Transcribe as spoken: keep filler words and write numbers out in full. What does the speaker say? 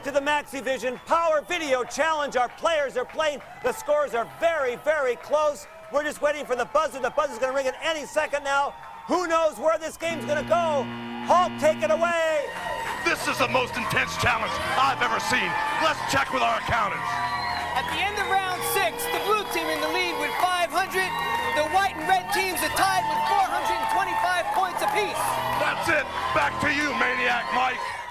to the Maxivision Power Video Challenge. Our players are playing. The scores are very, very close. We're just waiting for the buzzer. The buzzer's going to ring at any second now. Who knows where this game's going to go? Hulk, take it away. This is the most intense challenge I've ever seen. Let's check with our accountants. At the end of round six, the blue team in the lead with five hundred. The white and red teams are tied with four hundred twenty-five points apiece. That's it. Back to you, Maniac Mike.